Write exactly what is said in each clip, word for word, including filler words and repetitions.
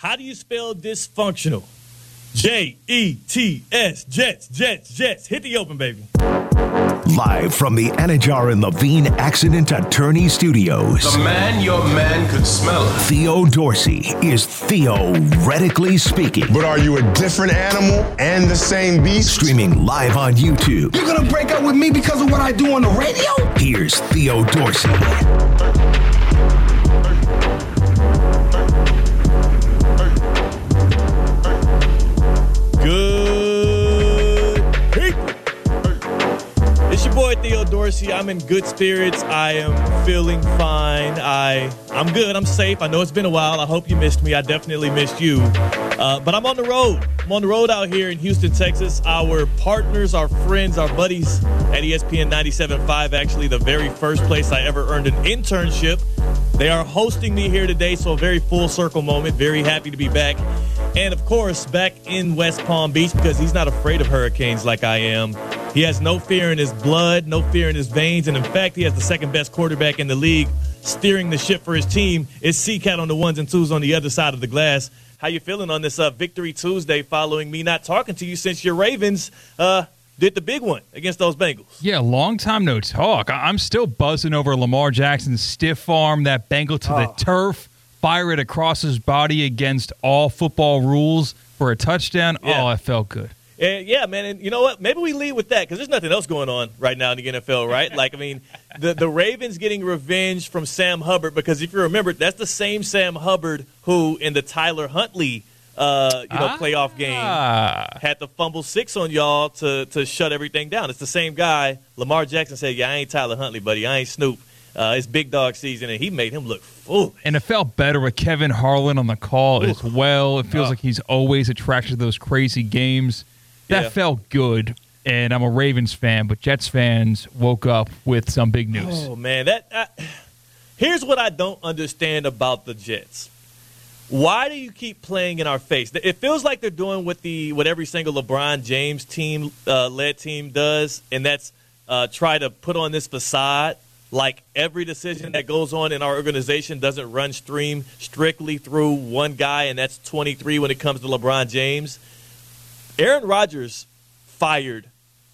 How do you spell dysfunctional? J E T S, Jets, Jets, Jets. Hit the open, baby. Live from the Anajar and Levine Accident Attorney Studios. The man your man could smell. Theo Dorsey is theoretically speaking. But are you a different animal and the same beast? Streaming live on YouTube. You're gonna break up with me because of what I do on the radio? Here's Theo Dorsey. Good people. It's your boy Theo Dorsey. I'm in good spirits. I am feeling fine. I, I'm good. I'm safe. I know it's been a while. I hope you missed me. I definitely missed you. Uh, but I'm on the road. I'm on the road out here in Houston, Texas. Our partners, our friends, our buddies at E S P N ninety-seven point five, actually the very first place I ever earned an internship. They are hosting me here today, so a very full circle moment. Very happy to be back. And, of course, back in West Palm Beach because he's not afraid of hurricanes like I am. He has no fear in his blood, no fear in his veins, and, in fact, he has the second-best quarterback in the league steering the ship for his team. It's C-Cat on the ones and twos on the other side of the glass. How you feeling on this uh, Victory Tuesday following me not talking to you since your Ravens uh, did the big one against those Bengals? Yeah, long time no talk. I'm still buzzing over Lamar Jackson's stiff arm, that Bengal to Oh. the turf. Fire it across his body against all football rules for a touchdown. Yeah. Oh, it felt good. Uh, yeah, man, and you know what? Maybe we lead with that because there's nothing else going on right now in the N F L, right? Like, I mean, the, the Ravens getting revenge from Sam Hubbard because if you remember, that's the same Sam Hubbard who in the Tyler Huntley uh, you know, ah. playoff game had to fumble six on y'all to, to shut everything down. It's the same guy. Lamar Jackson said, yeah, I ain't Tyler Huntley, buddy. I ain't Snoop. Uh, it's big dog season, and he made him look foolish. And it felt better with Kevin Harlan on the call Ooh. as well. It feels Oh. like he's always attracted to those crazy games. That Yeah. felt good, and I'm a Ravens fan, but Jets fans woke up with some big news. Oh, man. that I, Here's what I don't understand about the Jets. Why do you keep playing in our face? It feels like they're doing what the what every single LeBron James team uh, led team does, and that's uh, try to put on this facade like every decision that goes on in our organization doesn't run stream strictly through one guy, and that's twenty-three when it comes to LeBron James. Aaron Rodgers fired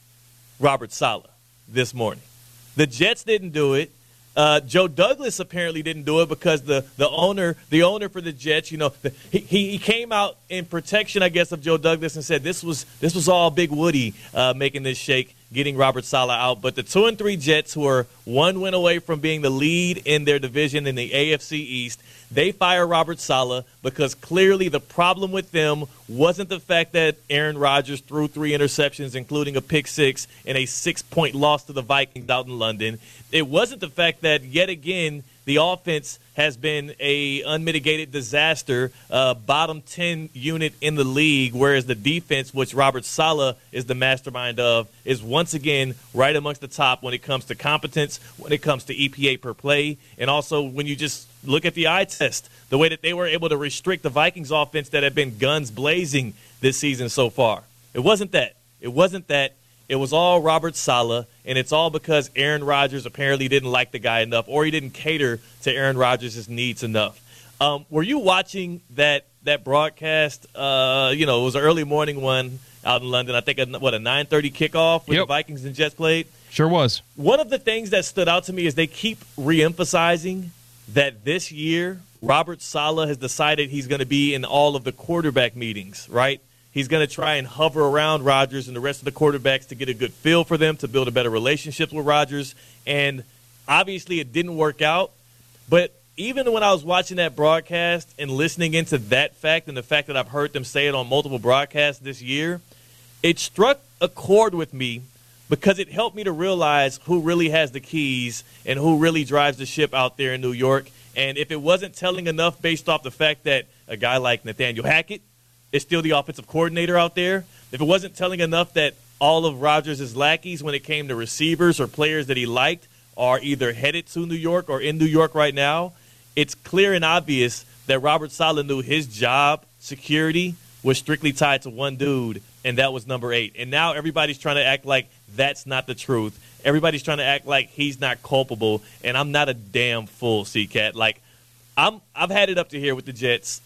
Robert Saleh this morning. The Jets didn't do it. Uh, Joe Douglas apparently didn't do it because the, the owner the owner for the Jets, you know, the, he he came out in protection, I guess, of Joe Douglas and said this was this was all Big Woody uh, making this shake, getting Robert Saleh out. But the two and three Jets, who are one win away from being the lead in their division in the A F C East, they fire Robert Saleh because clearly the problem with them wasn't the fact that Aaron Rodgers threw three interceptions, including a pick six, in a six-point loss to the Vikings out in London. It wasn't the fact that, yet again, the offense has been a unmitigated disaster, uh, bottom ten unit in the league, whereas the defense, which Robert Saleh is the mastermind of, is once again right amongst the top when it comes to competence, when it comes to E P A per play, and also when you just look at the eye test, the way that they were able to restrict the Vikings offense that had been guns blazing this season so far. It wasn't that. It wasn't that. It was all Robert Saleh, and it's all because Aaron Rodgers apparently didn't like the guy enough, or he didn't cater to Aaron Rodgers' needs enough. Um, were you watching that that broadcast? Uh, you know, it was an early morning one out in London. I think, a, what, a nine thirty kickoff when Yep. the Vikings and Jets played? Sure was. One of the things that stood out to me is they keep reemphasizing that this year Robert Saleh has decided he's going to be in all of the quarterback meetings, right? He's going to try and hover around Rodgers and the rest of the quarterbacks to get a good feel for them, to build a better relationship with Rodgers. And obviously it didn't work out. But even when I was watching that broadcast and listening into that fact and the fact that I've heard them say it on multiple broadcasts this year, it struck a chord with me because it helped me to realize who really has the keys and who really drives the ship out there in New York. And if it wasn't telling enough based off the fact that a guy like Nathaniel Hackett is still the offensive coordinator out there, if it wasn't telling enough that all of Rodgers' lackeys when it came to receivers or players that he liked are either headed to New York or in New York right now, it's clear and obvious that Robert Saleh knew his job security was strictly tied to one dude, and that was number eight. And now everybody's trying to act like that's not the truth. Everybody's trying to act like he's not culpable, and I'm not a damn fool, C-Cat. Like, I'm, I've had it up to here with the Jets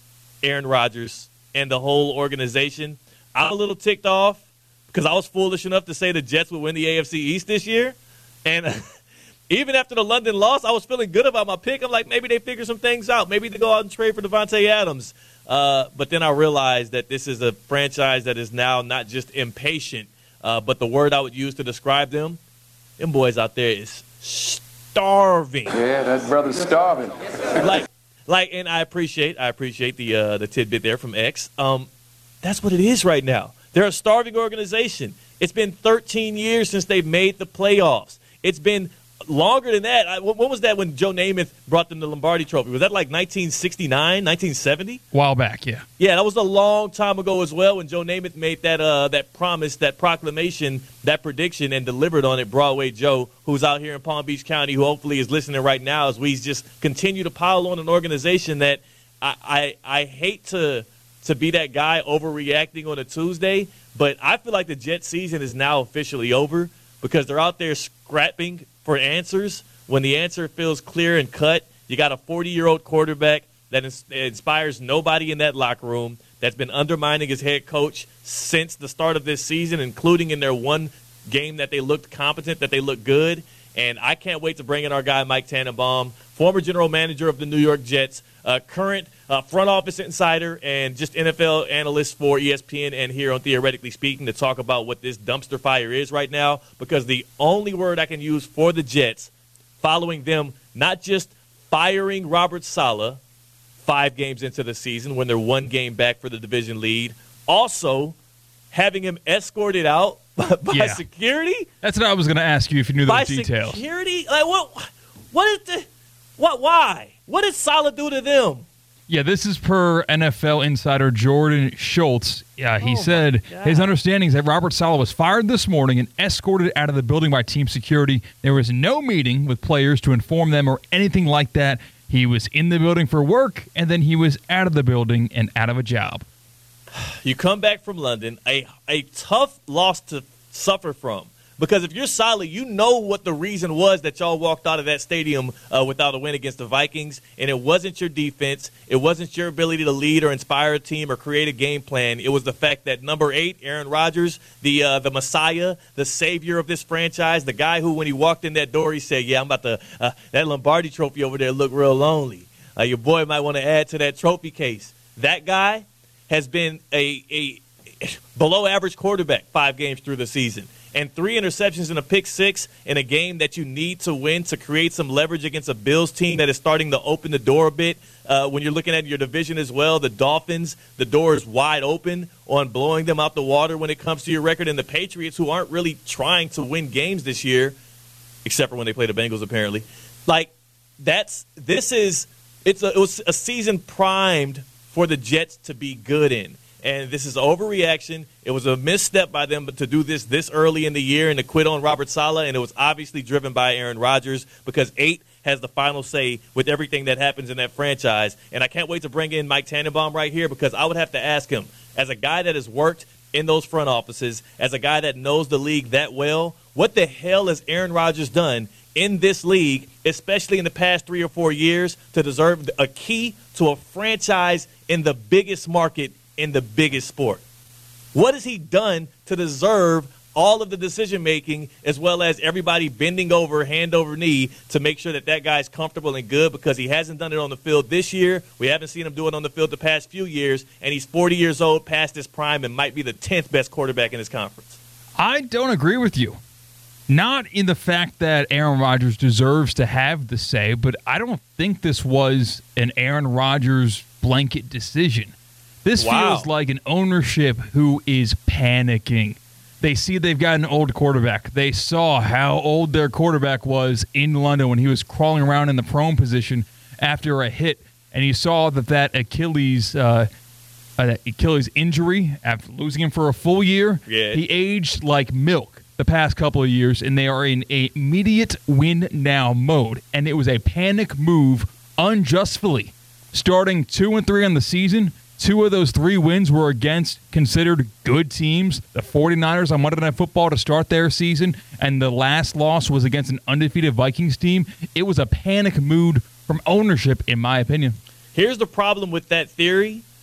Aaron Rodgers and the whole organization. I'm a little ticked off because I was foolish enough to say the Jets would win the A F C East this year. And even after the London loss, I was feeling good about my pick. I'm like, maybe they figure some things out. Maybe they go out and trade for Devontae Adams. Uh, but then I realized that this is a franchise that is now not just impatient, uh, but the word I would use to describe them, them boys out there is starving. Yeah, that brother's starving. like, like, and I appreciate, I appreciate the uh, the tidbit there from X. Um, that's what it is right now. They're a starving organization. It's been thirteen years since they've made the playoffs. It's been longer than that. I, when was that when Joe Namath brought them the Lombardi Trophy? Was that like nineteen sixty-nine, nineteen seventy? A while back, yeah. Yeah, that was a long time ago as well when Joe Namath made that uh, that promise, that proclamation, that prediction, and delivered on it. Broadway Joe, who's out here in Palm Beach County, who hopefully is listening right now as we just continue to pile on an organization that I, I, I hate to to be that guy overreacting on a Tuesday, but I feel like the Jet season is now officially over because they're out there scrapping for answers when the answer feels clear and cut. You got a forty-year-old quarterback that ins- inspires nobody in that locker room, that's been undermining his head coach since the start of this season, including in their one game that they looked competent, that they looked good. And I can't wait to bring in our guy Mike Tannenbaum, former general manager of the New York Jets, uh, current uh, front office insider, and just N F L analyst for E S P N and here on Theoretically Speaking, to talk about what this dumpster fire is right now, because the only word I can use for the Jets, following them not just firing Robert Saleh five games into the season when they're one game back for the division lead, also having him escorted out by yeah. security. That's what I was going to ask you if you knew those by details. Security? Like what? What is the? What? Why? What did Saleh do to them? Yeah, this is per N F L insider Jordan Schultz. Yeah, he Oh, said my God. his understanding is that Robert Saleh was fired this morning and escorted out of the building by team security. There was no meeting with players to inform them or anything like that. He was in the building for work, and then he was out of the building and out of a job. You come back from London, a a tough loss to suffer from. Because if you're Saleh, you know what the reason was that y'all walked out of that stadium uh, without a win against the Vikings, and it wasn't your defense. It wasn't your ability to lead or inspire a team or create a game plan. It was the fact that number eight, Aaron Rodgers, the uh, the Messiah, the savior of this franchise, the guy who, when he walked in that door, he said, yeah, I'm about to uh, – that Lombardi trophy over there look real lonely. Uh, your boy might want to add to that trophy case. That guy has been a, a below-average quarterback five games through the season. And three interceptions and a pick six in a game that you need to win to create some leverage against a Bills team that is starting to open the door a bit. Uh, when you're looking at your division as well, the Dolphins, the door is wide open on blowing them out the water when it comes to your record. And the Patriots, who aren't really trying to win games this year, except for when they play the Bengals apparently. Like, that's this is it's a, it was a season primed for the Jets to be good in. And this is overreaction. It was a misstep by them to do this this early in the year and to quit on Robert Saleh, and it was obviously driven by Aaron Rodgers because eight has the final say with everything that happens in that franchise. And I can't wait to bring in Mike Tannenbaum right here because I would have to ask him, as a guy that has worked in those front offices, as a guy that knows the league that well, what the hell has Aaron Rodgers done in this league, especially in the past three or four years, to deserve a key to a franchise in the biggest market in the biggest sport? What has he done to deserve all of the decision-making as well as everybody bending over, hand over knee, to make sure that that guy's comfortable and good? Because he hasn't done it on the field this year. We haven't seen him do it on the field the past few years, and he's forty years old, past his prime, and might be the tenth best quarterback in his conference. I don't agree with you. Not in the fact that Aaron Rodgers deserves to have the say, but I don't think this was an Aaron Rodgers blanket decision. This Wow. feels like an ownership who is panicking. They see they've got an old quarterback. They saw how old their quarterback was in London when he was crawling around in the prone position after a hit, and you saw that that Achilles uh, uh, Achilles injury after losing him for a full year. Yeah. He aged like milk the past couple of years, and they are in a immediate win now mode. And it was a panic move unjustly, starting two and three on the season. Two of those three wins were against considered good teams, the 49ers on Monday Night Football to start their season, and the last loss was against an undefeated Vikings team. It was a panic mood from ownership, in my opinion. Here's the problem with that theory.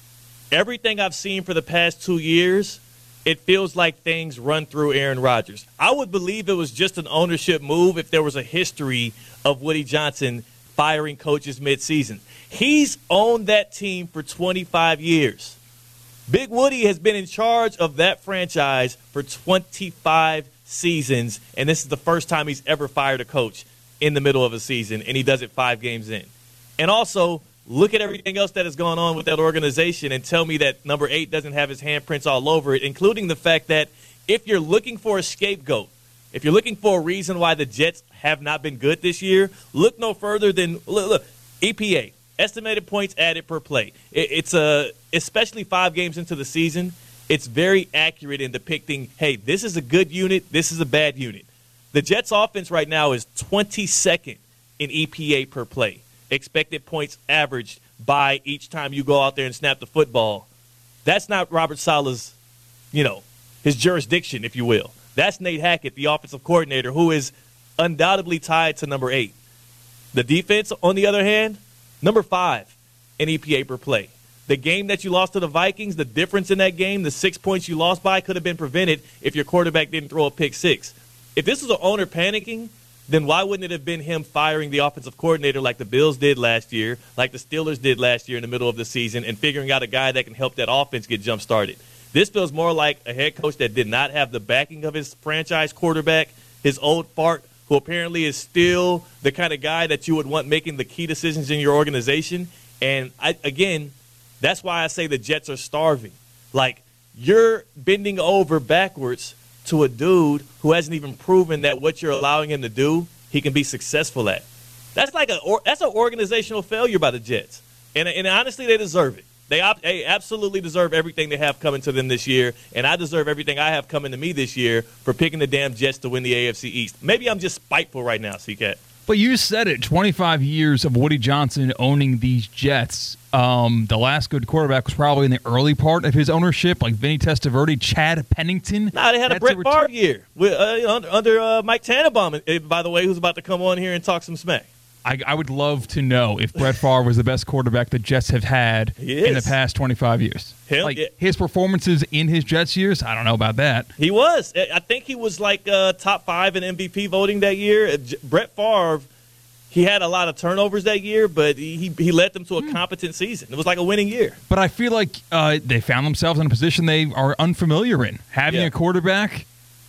everything I've seen for the past two years, it feels like things run through Aaron Rodgers. I would believe it was just an ownership move if there was a history of Woody Johnson firing coaches midseason. He's owned that team for twenty-five years. Big Woody has been in charge of that franchise for twenty-five seasons, and this is the first time he's ever fired a coach in the middle of a season, and he does it five games in. And also, look at everything else that has gone on with that organization and tell me that number eight doesn't have his handprints all over it, including the fact that if you're looking for a scapegoat, if you're looking for a reason why the Jets have not been good this year, look no further than look, look, E P A, estimated points added per play. It, it's a, especially five games into the season, it's very accurate in depicting, hey, this is a good unit, this is a bad unit. The Jets' offense right now is twenty-second in E P A per play. Expected points averaged by each time you go out there and snap the football. That's not Robert Saleh's, you know, his jurisdiction, if you will. That's Nate Hackett, the offensive coordinator, who is undoubtedly tied to number eight. The defense, on the other hand, number five in E P A per play. The game that you lost to the Vikings, the difference in that game, the six points you lost by could have been prevented if your quarterback didn't throw a pick six. If this was an owner panicking, then why wouldn't it have been him firing the offensive coordinator like the Bills did last year, like the Steelers did last year in the middle of the season, and figuring out a guy that can help that offense get jump-started? This feels more like a head coach that did not have the backing of his franchise quarterback, his old fart, who apparently is still the kind of guy that you would want making the key decisions in your organization. And, I, again, that's why I say the Jets are starving. Like, you're bending over backwards to a dude who hasn't even proven that what you're allowing him to do, he can be successful at. That's like a or, that's an organizational failure by the Jets. And, and honestly, they deserve it. They, op, they absolutely deserve everything they have coming to them this year, and I deserve everything I have coming to me this year for picking the damn Jets to win the A F C East. Maybe I'm just spiteful right now, C-Cat. But you said it, twenty-five years of Woody Johnson owning these Jets. Um, the last good quarterback was probably in the early part of his ownership, like Vinny Testaverde, Chad Pennington. Nah, they had a Brett Favre year with, uh, under, under uh, Mike Tannenbaum, by the way, who's about to come on here and talk some smack. I, I would love to know if Brett Favre was the best quarterback the Jets have had in the past twenty-five years. Him, like yeah. His performances in his Jets years, I don't know about that. He was. I think he was like uh, top five in M V P voting that year. Brett Favre, he had a lot of turnovers that year, but he he led them to a competent season. It was like a winning year. But I feel like uh, they found themselves in a position they are unfamiliar in. Having yeah. a quarterback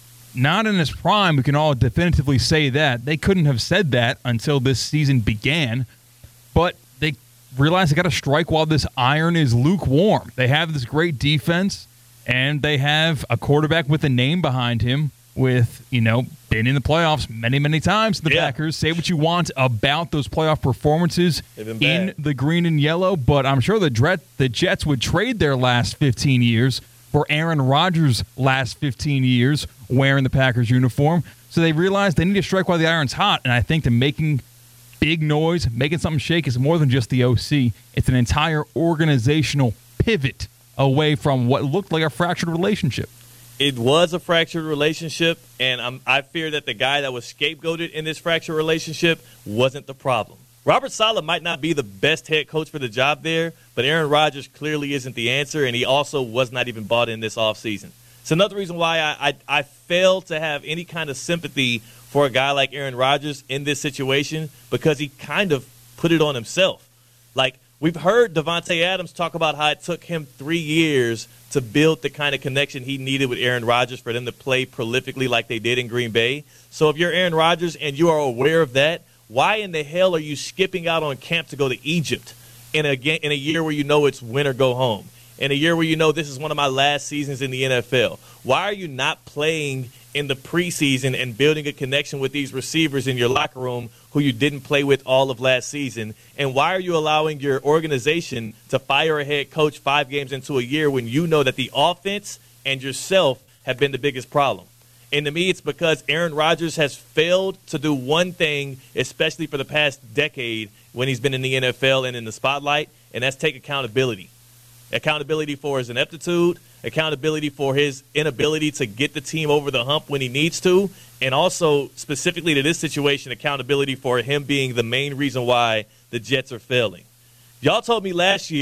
not in his prime, we can all definitively say that. They couldn't have said that until this season began, but they realized they got to strike while this iron is lukewarm. They have this great defense, and they have a quarterback with a name behind him with, you know, been in the playoffs many, many times. The yeah. Packers, say what you want about those playoff performances in the green and yellow, but I'm sure the, Dret- the Jets would trade their last fifteen years for Aaron Rodgers' last fifteen years wearing the Packers uniform. So they realized they need to strike while the iron's hot, and I think that making big noise, making something shake is more than just the O C. It's an entire organizational pivot away from what looked like a fractured relationship. It was a fractured relationship, and I'm, I fear that the guy that was scapegoated in this fractured relationship wasn't the problem. Robert Saleh might not be the best head coach for the job there, but Aaron Rodgers clearly isn't the answer, and he also was not even bought in this offseason. It's another reason why I, I, I fail to have any kind of sympathy for a guy like Aaron Rodgers in this situation because he kind of put it on himself. Like, we've heard Davante Adams talk about how it took him three years to build the kind of connection he needed with Aaron Rodgers for them to play prolifically like they did in Green Bay. So if you're Aaron Rodgers and you are aware of that, why in the hell are you skipping out on camp to go to Egypt in a, in a year where you know it's win or go home? In a year where you know this is one of my last seasons in the N F L? Why are you not playing in the preseason and building a connection with these receivers in your locker room who you didn't play with all of last season? And why are you allowing your organization to fire a head coach five games into a year when you know that the offense and yourself have been the biggest problem? And to me, it's because Aaron Rodgers has failed to do one thing, especially for the past decade when he's been in the N F L and in the spotlight, and that's take accountability. Accountability for his ineptitude, accountability for his inability to get the team over the hump when he needs to, and also specifically to this situation, accountability for him being the main reason why the Jets are failing. Y'all told me last year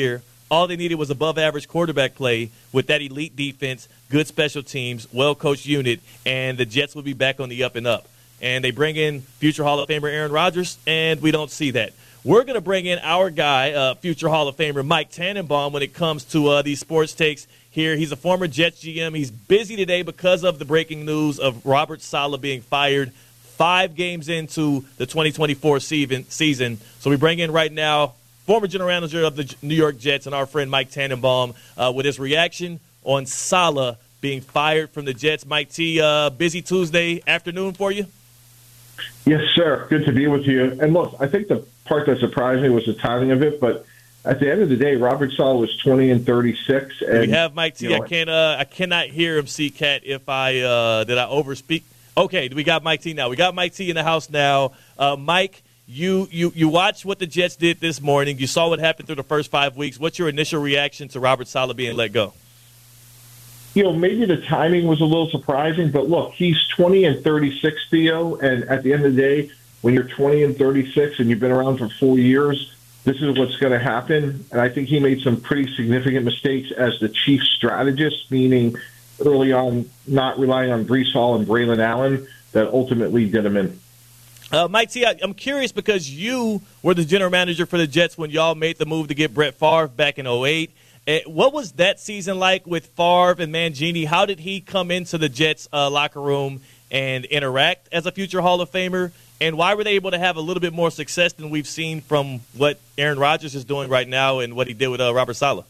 All they needed was above-average quarterback play with that elite defense, good special teams, well-coached unit, and the Jets will be back on the up and up. And they bring in future Hall of Famer Aaron Rodgers, and we don't see that. We're going to bring in our guy, uh, future Hall of Famer Mike Tannenbaum, when it comes to uh, these sports takes here. He's a former Jets G M. He's busy today because of the breaking news of Robert Saleh being fired five games into the twenty twenty-four season. So we bring in right now former general manager of the New York Jets and our friend Mike Tannenbaum uh, with his reaction on Saleh being fired from the Jets. Mike T, uh, busy Tuesday afternoon for you? Yes, sir. Good to be with you. And look, I think the part that surprised me was the timing of it, but at the end of the day, Robert Saleh was twenty and thirty-six. And, we have Mike T. You know, I can't. Uh, I cannot hear him, C-Cat, if I uh, did I overspeak. Okay, we got Mike T now. We got Mike T in the house now. Uh, Mike, you, you you watched what the Jets did this morning. You saw what happened through the first five weeks. What's your initial reaction to Robert Saleh being let go? You know, maybe the timing was a little surprising, but look, he's twenty and thirty-six, Theo, and at the end of the day, when you're twenty and thirty-six and you've been around for four years, this is what's going to happen. And I think he made some pretty significant mistakes as the chief strategist, meaning early on not relying on Breece Hall and Braylon Allen that ultimately did him in. Uh, Mike T, I'm curious because you were the general manager for the Jets when y'all made the move to get Brett Favre back in oh eight. What was that season like with Favre and Mangini? How did he come into the Jets uh, locker room and interact as a future Hall of Famer? And why were they able to have a little bit more success than we've seen from what Aaron Rodgers is doing right now and what he did with uh, Robert Saleh?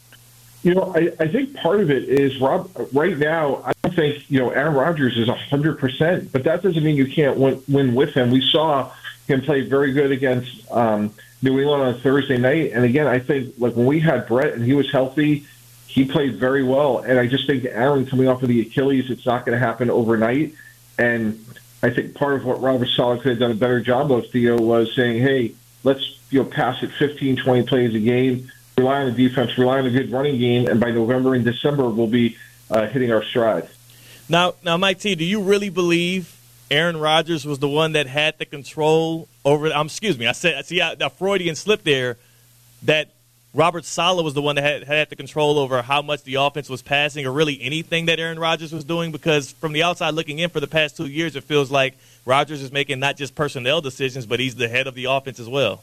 You know, I, I think part of it is, Rob, right now, I don't think, you know, Aaron Rodgers is one hundred percent, but that doesn't mean you can't win, win with him. We saw him play very good against um, New England on Thursday night. And again, I think, like, when we had Brett and he was healthy, he played very well. And I just think Aaron coming off of the Achilles, it's not going to happen overnight. And I think part of what Robert Saleh could have done a better job of, Theo, was saying, hey, let's, you know, pass it fifteen, twenty plays a game, rely on the defense, rely on a good running game, and by November and December, we'll be uh, hitting our stride. Now, now, Mike T, do you really believe Aaron Rodgers was the one that had the control over? Um, excuse me, I said, see, a Freudian slip there. That Robert Saleh was the one that had, had the control over how much the offense was passing, or really anything that Aaron Rodgers was doing. Because from the outside looking in, for the past two years, it feels like Rodgers is making not just personnel decisions, but he's the head of the offense as well.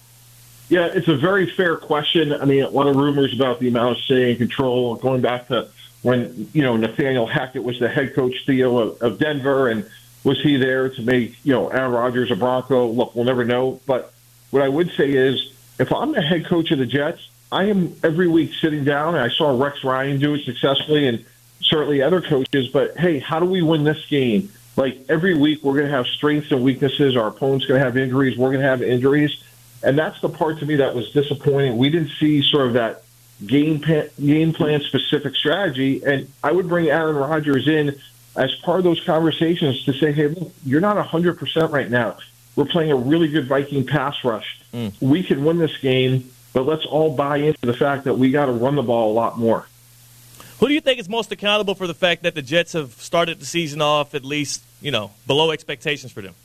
Yeah, it's a very fair question. I mean, a lot of rumors about the amount of say and control going back to when, you know, Nathaniel Hackett was the head coach, Theo, of, of Denver, and was he there to make, you know, Aaron Rodgers a Bronco? Look, we'll never know. But what I would say is, if I'm the head coach of the Jets, I am every week sitting down, and I saw Rex Ryan do it successfully and certainly other coaches, but, hey, how do we win this game? Like, every week we're going to have strengths and weaknesses. Our opponent's going to have injuries. We're going to have injuries. And that's the part to me that was disappointing. We didn't see sort of that game plan, game plan specific strategy. And I would bring Aaron Rodgers in as part of those conversations to say, hey, look, you're not one hundred percent right now. We're playing a really good Viking pass rush. Mm. We can win this game, but let's all buy into the fact that we got to run the ball a lot more. Who do you think is most accountable for the fact that the Jets have started the season off at least, you know, below expectations for them?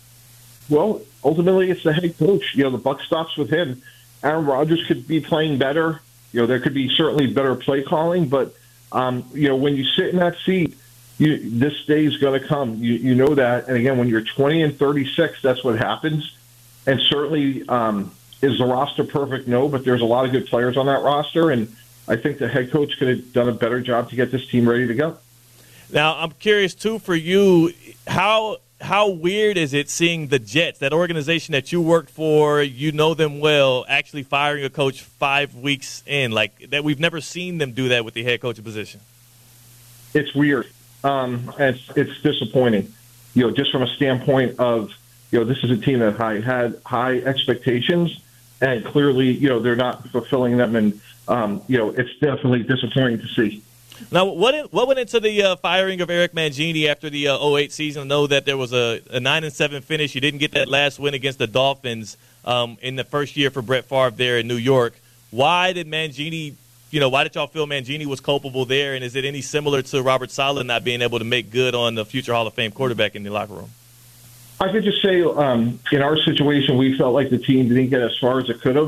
Well, ultimately, it's the head coach. You know, the buck stops with him. Aaron Rodgers could be playing better. You know, there could be certainly better play calling. But, um, you know, when you sit in that seat, you, this day is going to come. You, you know that. And, again, when you're twenty and thirty-six, that's what happens. And certainly, um, is the roster perfect? No, but there's a lot of good players on that roster. And I think the head coach could have done a better job to get this team ready to go. Now, I'm curious, too, for you, how – how weird is it seeing the Jets, that organization that you worked for, you know them well, actually firing a coach five weeks in? Like, that we've never seen them do that with the head coaching position. It's weird. Um, and it's, it's disappointing. You know, just from a standpoint of, you know, this is a team that I had high expectations, and clearly, you know, they're not fulfilling them. And, um, you know, it's definitely disappointing to see. Now, what what went into the uh, firing of Eric Mangini after the uh, oh eight season? I know that there was a, a nine and seven finish. You didn't get that last win against the Dolphins um, in the first year for Brett Favre there in New York. Why did Mangini, you know, why did y'all feel Mangini was culpable there? And is it any similar to Robert Saleh not being able to make good on the future Hall of Fame quarterback in the locker room? I could just say, um, in our situation, we felt like the team didn't get as far as it could have.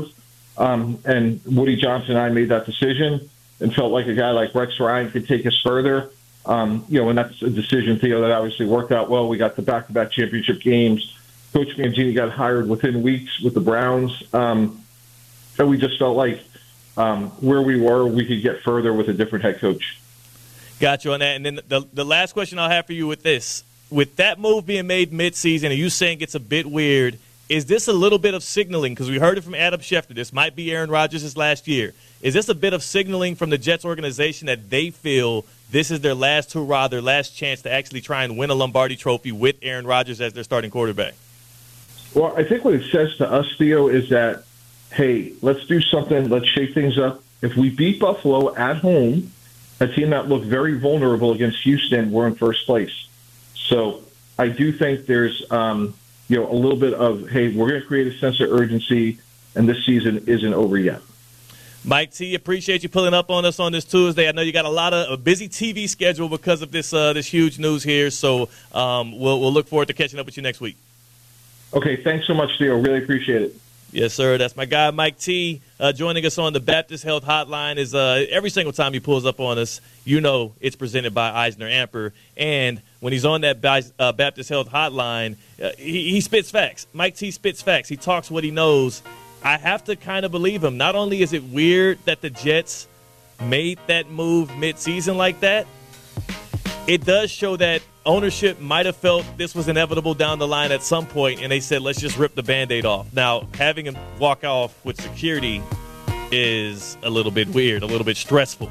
Um, and Woody Johnson and I made that decision and felt like a guy like Rex Ryan could take us further. Um, you know, and that's a decision, Theo, that obviously worked out well. We got the back-to-back championship games. Coach Mangini got hired within weeks with the Browns. Um, and we just felt like um, where we were, we could get further with a different head coach. Got you on that. And then the, the last question I'll have for you with this. With that move being made midseason and you saying it's a bit weird, is this a little bit of signaling? Because we heard it from Adam Schefter. This might be Aaron Rodgers' last year. Is this a bit of signaling from the Jets organization that they feel this is their last hurrah, their last chance to actually try and win a Lombardi trophy with Aaron Rodgers as their starting quarterback? Well, I think what it says to us, Theo, is that, hey, let's do something. Let's shake things up. If we beat Buffalo at home, a team that looked very vulnerable against Houston, we're in first place. So I do think there's um, you know, a little bit of, hey, we're going to create a sense of urgency, and this season isn't over yet. Mike T, appreciate you pulling up on us on this Tuesday. I know you got a lot of a busy T V schedule because of this uh, this huge news here. So um, we'll we'll look forward to catching up with you next week. Okay, thanks so much, Theo. Really appreciate it. Yes, sir. That's my guy, Mike T. Uh, joining us on the Baptist Health Hotline is uh, every single time he pulls up on us, you know it's presented by Eisner Amper. And when he's on that uh, Baptist Health Hotline, uh, he, he spits facts. Mike T spits facts. He talks what he knows. I have to kind of believe him. Not only is it weird that the Jets made that move midseason like that, it does show that ownership might have felt this was inevitable down the line at some point, and they said, let's just rip the Band-Aid off. Now, having him walk off with security is a little bit weird, a little bit stressful.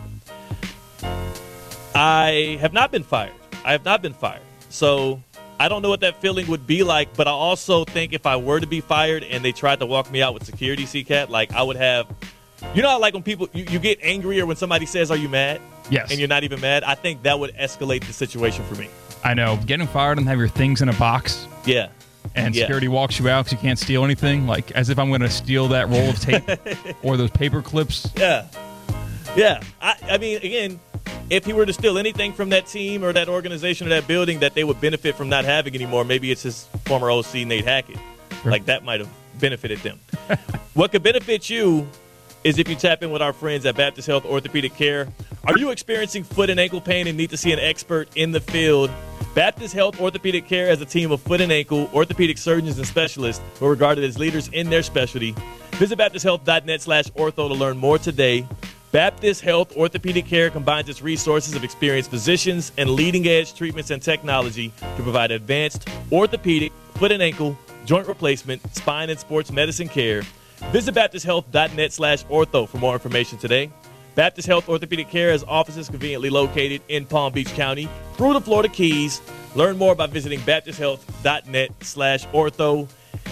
I have not been fired. I have not been fired. So I don't know what that feeling would be like, but I also think if I were to be fired and they tried to walk me out with security, C-Cat, like I would have – you know how like when people you, – you get angrier when somebody says, are you mad? Yes. And you're not even mad? I think that would escalate the situation for me. I know. Getting fired and have your things in a box. Yeah. And yeah. security walks you out because you can't steal anything. Like, as if I'm going to steal that roll of tape or those paper clips. Yeah. Yeah. I, I mean, again, if he were to steal anything from that team or that organization or that building that they would benefit from not having anymore, maybe it's his former O C, Nate Hackett. Sure. Like, that might have benefited them. What could benefit you is if you tap in with our friends at Baptist Health Orthopedic Care. Are you experiencing foot and ankle pain and need to see an expert in the field? Baptist Health Orthopedic Care has a team of foot and ankle orthopedic surgeons and specialists who are regarded as leaders in their specialty. Visit baptist health dot net slash ortho to learn more today. Baptist Health Orthopedic Care combines its resources of experienced physicians and leading-edge treatments and technology to provide advanced orthopedic, foot and ankle, joint replacement, spine, and sports medicine care. Visit baptist health dot net slash ortho for more information today. Baptist Health Orthopedic Care has offices conveniently located in Palm Beach County through the Florida Keys. Learn more by visiting baptist health dot net slash ortho.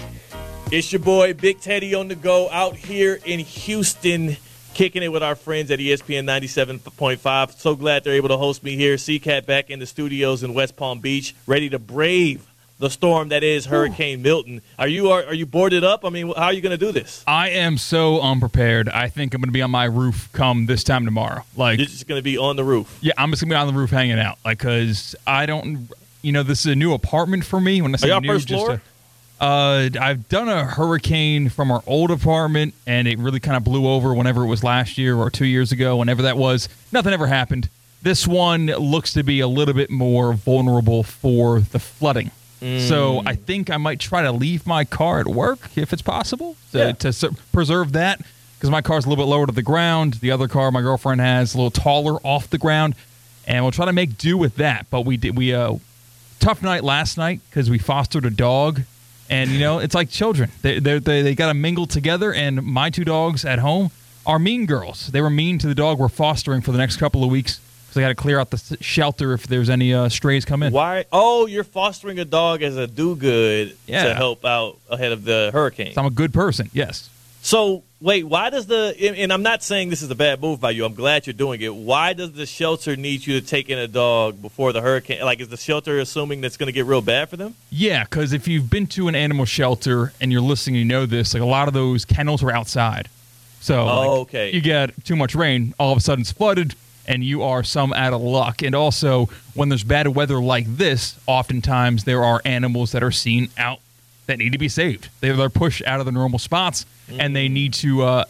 It's your boy, Big Teddy, on the go out here in Houston, kicking it with our friends at E S P N ninety-seven point five. So glad they're able to host me here. C-Cat back in the studios in West Palm Beach, ready to brave the storm that is Hurricane Milton. Are you are, are you boarded up? I mean, how are you going to do this? I am so unprepared. I think I'm going to be on my roof come this time tomorrow. Like, you're just going to be on the roof. Yeah, I'm just going to be on the roof hanging out. Like, because I don't, you know, this is a new apartment for me. When I say are y'all new, first just floor? A, uh, I've done a hurricane from our old apartment, and it really kind of blew over whenever it was last year or two years ago, whenever that was. Nothing ever happened. This one looks to be a little bit more vulnerable for the flooding. Mm. So I think I might try to leave my car at work if it's possible to, yeah. to su- preserve that, because my car's a little bit lower to the ground. The other car my girlfriend has a little taller off the ground, and we'll try to make do with that. But we did we uh tough night last night because we fostered a dog, and you know it's like children. They they they, they got to mingle together, and my two dogs at home are mean girls. They were mean to the dog we're fostering for the next couple of weeks. So they got to clear out the shelter if there's any uh, strays come in. Why? Oh, you're fostering a dog as a do-good yeah. to help out ahead of the hurricane. So I'm a good person, yes. So, wait, why does the – and I'm not saying this is a bad move by you. I'm glad you're doing it. Why does the shelter need you to take in a dog before the hurricane? Like, is the shelter assuming that's going to get real bad for them? Yeah, because if you've been to an animal shelter and you're listening, you know this, like a lot of those kennels are outside. So oh, like, okay. you get too much rain, all of a sudden it's flooded, and you are some out of luck. And also, when there's bad weather like this, oftentimes there are animals that are seen out that need to be saved. They're pushed out of the normal spots, mm. and they need to uh,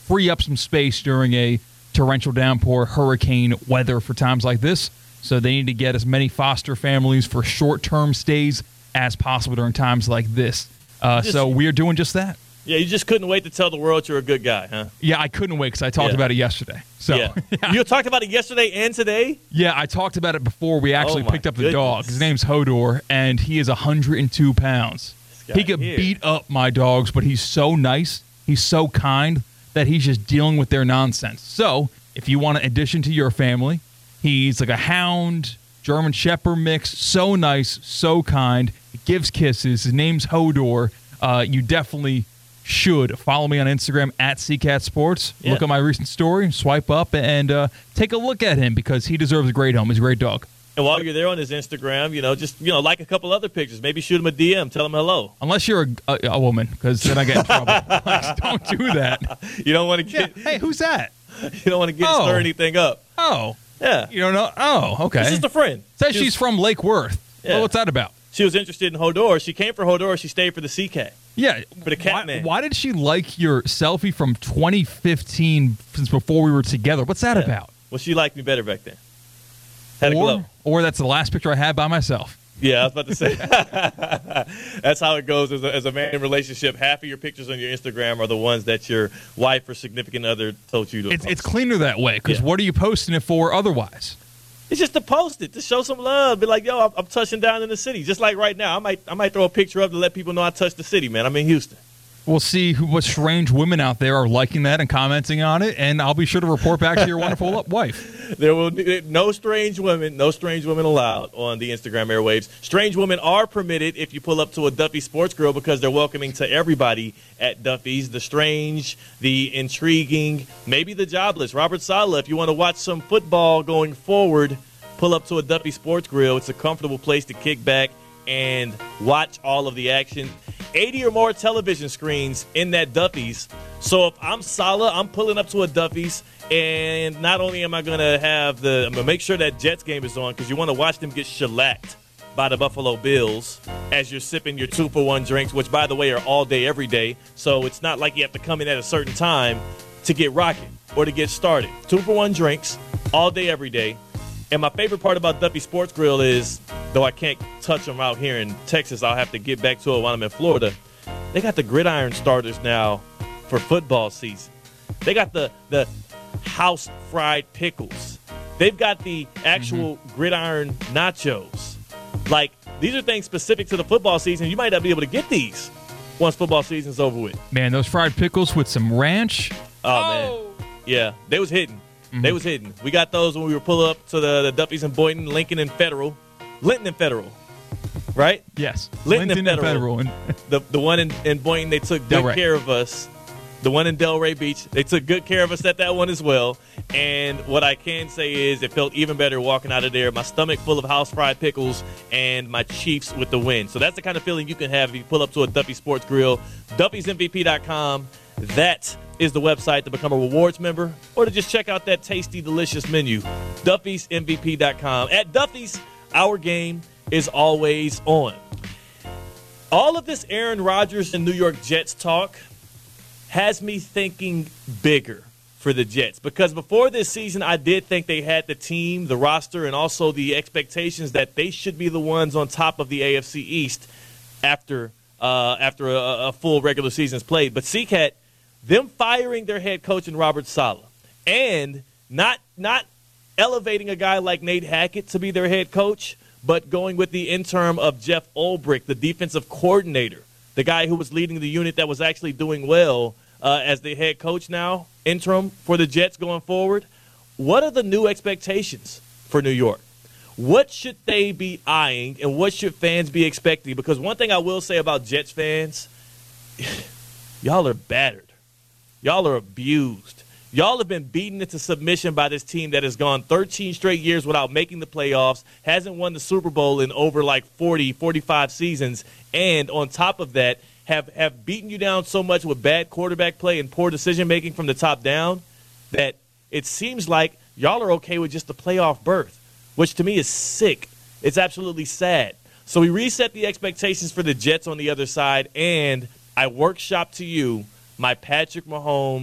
free up some space during a torrential downpour, hurricane weather for times like this. So they need to get as many foster families for short-term stays as possible during times like this. Uh, Just- so we're doing just that. Yeah, you just couldn't wait to tell the world you're a good guy, huh? Yeah, I couldn't wait because I talked Yeah. about it yesterday. So yeah. yeah. You talked about it yesterday and today? Yeah, I talked about it before we actually Oh, my picked up the goodness. dog. His name's Hodor, and he is one hundred two pounds. guy He could here. beat up my dogs, but he's so nice, he's so kind, that he's just dealing with their nonsense. So, if you want an addition to your family, he's like a hound, German Shepherd mix, so nice, so kind, gives kisses. His name's Hodor. Uh, you definitely should follow me on Instagram at C Cat Sports. Yeah. Look at my recent story, swipe up, and uh, take a look at him because he deserves a great home. He's a great dog. And while you're there on his Instagram, you know, just, you know, like a couple other pictures. Maybe shoot him a D M. Tell him hello. Unless you're a, a, a woman, because then I get in trouble. Like, don't do that. You don't want to Yeah. get Hey, who's that? you don't want to get Oh. stir anything up. Oh, Yeah. you don't know? Oh, okay. This is the friend. Says She was- she's from Lake Worth. Yeah. Well, what's that about? She was interested in Hodor. She came for Hodor. She stayed for the C Cat. Yeah, For the cat why, man. why did she like your selfie from twenty fifteen, since before we were together? What's that about? Well, she liked me better back then. Had a Or, glow. or that's the last picture I had by myself. Yeah, I was about to say. That's how it goes as a, as a man in relationship. Half of your pictures on your Instagram are the ones that your wife or significant other told you to It's, post. it's cleaner that way, because Yeah. what are you posting it for otherwise? It's just to post it, to show some love. Be like, yo, I'm, I'm touching down in the city. Just like right now, I might I might throw a picture up to let people know I touched the city, man. I'm in Houston. We'll see who, what strange women out there are liking that and commenting on it, and I'll be sure to report back to your wonderful wife. There will be no strange women, no strange women allowed on the Instagram airwaves. Strange women are permitted if you pull up to a Duffy Sports Grill because they're welcoming to everybody at Duffy's. The strange, the intriguing, maybe the jobless. Robert Saleh, if you want to watch some football going forward, pull up to a Duffy Sports Grill. It's a comfortable place to kick back and watch all of the action. eighty or more television screens in that Duffy's. So if I'm Saleh, I'm pulling up to a Duffy's, and not only am I going to have the, I'm going to make sure that Jets game is on because you want to watch them get shellacked by the Buffalo Bills as you're sipping your two-for-one drinks, which, by the way, are all day, every day. So it's not like you have to come in at a certain time to get rocking or to get started. Two-for-one drinks all day, every day. And my favorite part about Duffy Sports Grill is, though I can't touch them out here in Texas, I'll have to get back to it while I'm in Florida. They got the gridiron starters now for football season. They got the the house fried pickles. They've got the actual mm-hmm. gridiron nachos. Like, these are things specific to the football season. You might not be able to get these once football season's over with. Man, those fried pickles with some ranch. Oh, man. Yeah, they was hitting. Mm-hmm. They was hidden. We got those when we were pull up to the, the Duffy's in Boynton, Lincoln and Federal. Linton and Federal, right? Yes. Linton, Linton and Federal. And the the one in, in Boynton, they took good Delray. care of us. The one in Delray Beach, they took good care of us at that one as well. And what I can say is it felt even better walking out of there. My stomach full of house fried pickles and my Chiefs with the win. So that's the kind of feeling you can have if you pull up to a Duffy Sports Grill. Duffys M V P dot com. That is the website to become a rewards member or to just check out that tasty, delicious menu. Duffys M V P dot com. At Duffy's, our game is always on. All of this Aaron Rodgers and New York Jets talk has me thinking bigger for the Jets because before this season, I did think they had the team, the roster, and also the expectations that they should be the ones on top of the A F C East after uh, after a, a full regular season's played. But C-Cat, them firing their head coach in Robert Saleh and not not elevating a guy like Nate Hackett to be their head coach, but going with the interim of Jeff Ulbrich, the defensive coordinator, the guy who was leading the unit that was actually doing well uh, as the head coach now, interim for the Jets going forward. What are the new expectations for New York? What should they be eyeing, and what should fans be expecting? Because one thing I will say about Jets fans, y'all are battered. Y'all are abused. Y'all have been beaten into submission by this team that has gone thirteen straight years without making the playoffs, hasn't won the Super Bowl in over like forty, forty-five seasons, and on top of that, have, have beaten you down so much with bad quarterback play and poor decision-making from the top down that it seems like y'all are okay with just a playoff berth, which to me is sick. It's absolutely sad. So we reset the expectations for the Jets on the other side, and I workshop to you my Patrick Mahomes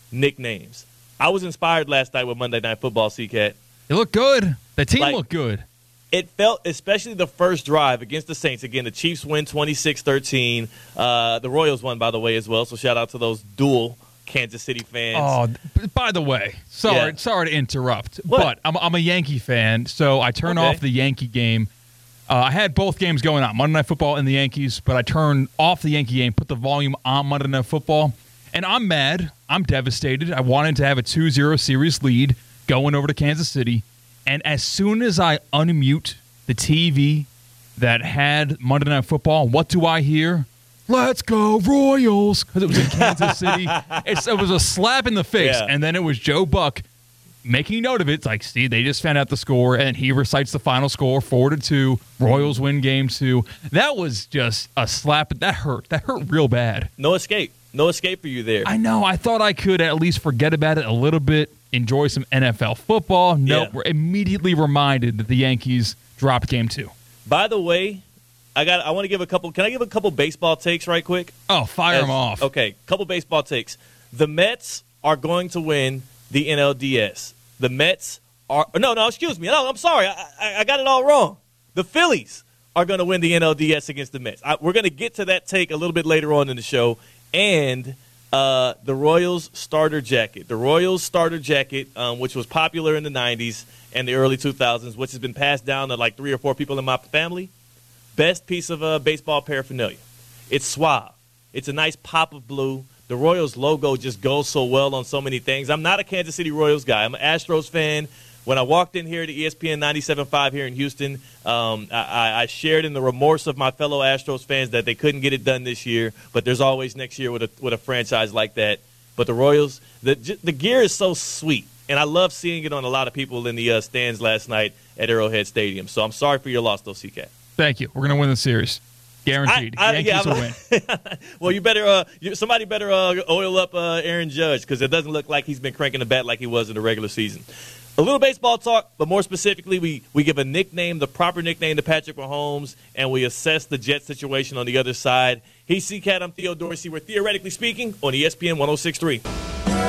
nicknames. I was inspired last night with Monday Night Football, C-Cat. It looked good. The team Like- looked good. It felt, especially the first drive against the Saints. Again, the Chiefs win twenty-six thirteen. Uh, the Royals won, by the way, as well. So shout out to those dual Kansas City fans. Oh, b- by the way, sorry, Yeah. sorry to interrupt, What? but I'm, I'm a Yankee fan, so I turn Okay. off the Yankee game. Uh, I had both games going on, Monday Night Football and the Yankees, but I turned off the Yankee game, put the volume on Monday Night Football, and I'm mad. I'm devastated. I wanted to have a two zero series lead going over to Kansas City, and as soon as I unmute the T V that had Monday Night Football, what do I hear? Let's go Royals, because it was in Kansas City. It's, it was a slap in the face, Yeah. and then it was Joe Buck making note of it. It's like, see, they just found out the score, and he recites the final score, four to two. Royals win game two. That was just a slap. That hurt. That hurt real bad. No escape. No escape for you there. I know. I thought I could at least forget about it a little bit, enjoy some N F L football. Nope, Yeah. we're immediately reminded that the Yankees dropped game two. By the way, I got. I want to give a couple. Can I give a couple baseball takes right quick? Oh, fire As- them off. Okay, couple baseball takes. The Mets are going to win the N L D S. The Mets are no, no. Excuse me. No, I'm sorry. I, I, I got it all wrong. The Phillies are going to win the N L D S against the Mets. I, we're going to get to that take a little bit later on in the show. And uh, the Royals starter jacket, the Royals starter jacket, um, which was popular in the nineties and the early two thousands, which has been passed down to like three or four people in my family. Best piece of uh, baseball paraphernalia. It's suave. It's a nice pop of blue. The Royals logo just goes so well on so many things. I'm not a Kansas City Royals guy. I'm an Astros fan. When I walked in here to E S P N ninety-seven point five here in Houston, um, I, I shared in the remorse of my fellow Astros fans that they couldn't get it done this year, but there's always next year with a, with a franchise like that. But the Royals, the, the gear is so sweet, and I love seeing it on a lot of people in the uh, stands last night at Arrowhead Stadium. So I'm sorry for your loss, though, C-Cat. Thank you. We're going to win the series. Guaranteed. I- I- Yankees yeah, will I'm- win. Well, you better uh, you, somebody better uh, oil up uh, Aaron Judge, because it doesn't look like he's been cranking the bat like he was in the regular season. A little baseball talk, but more specifically, we, we give a nickname, the proper nickname to Patrick Mahomes, and we assess the Jet situation on the other side. He's C-Cat, I'm Theo Dorsey. We're Theoretically Speaking on E S P N one oh six point three.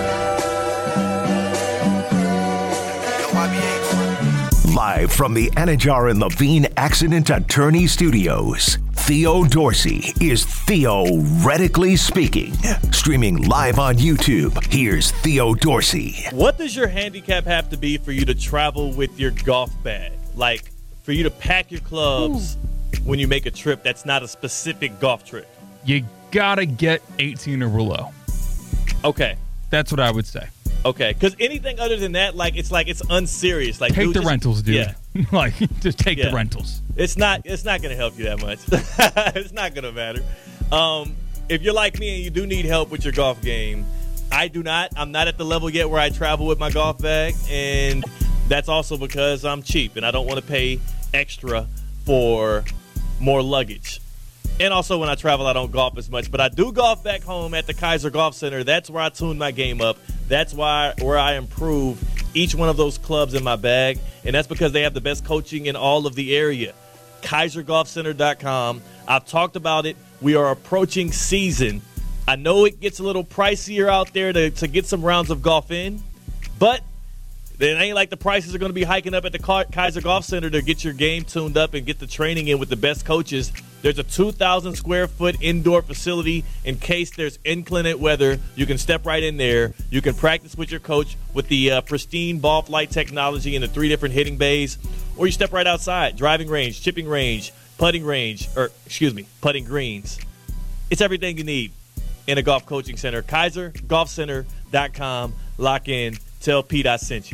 Live from the Anajar and Levine Accident Attorney Studios, Theo Dorsey is Theoretically Speaking. Streaming live on YouTube, here's Theo Dorsey. What does your handicap have to be for you to travel with your golf bag? Like, for you to pack your clubs when you make a trip that's not a specific golf trip? You got to get eighteen or below. Okay. That's what I would say. Okay, because anything other than that, like it's like it's unserious. Like Take dude, the just- rentals, dude. Yeah, like, just take Yeah. the rentals. it's not it's not gonna help you that much. It's not gonna matter. Um, if you're like me and you do need help with your golf game, I do not. I'm not at the level yet where I travel with my golf bag, and that's also because I'm cheap and I don't want to pay extra for more luggage. And also, when I travel, I don't golf as much. But I do golf back home at the Kaiser Golf Center. That's where I tune my game up. That's why where I improve each one of those clubs in my bag. And that's because they have the best coaching in all of the area. Kaiser Golf Center dot com. I've talked about it. We are approaching season. I know it gets a little pricier out there to, to get some rounds of golf in. But it ain't like the prices are going to be hiking up at the Kaiser Golf Center to get your game tuned up and get the training in with the best coaches. There's a two thousand square foot indoor facility in case there's inclement weather. You can step right in there. You can practice with your coach with the uh, pristine ball flight technology in the three different hitting bays. Or you step right outside, driving range, chipping range, putting range, or excuse me, putting greens. It's everything you need in a golf coaching center. Kaiser Golf Center dot com. Lock in. Tell Pete I sent you.